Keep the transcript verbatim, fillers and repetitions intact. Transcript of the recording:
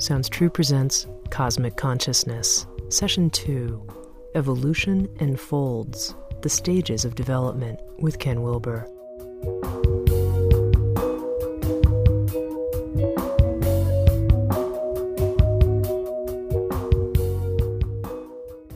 Sounds True presents Cosmic Consciousness, Session two, Evolution Unfolds, The Stages of Development with Ken Wilber.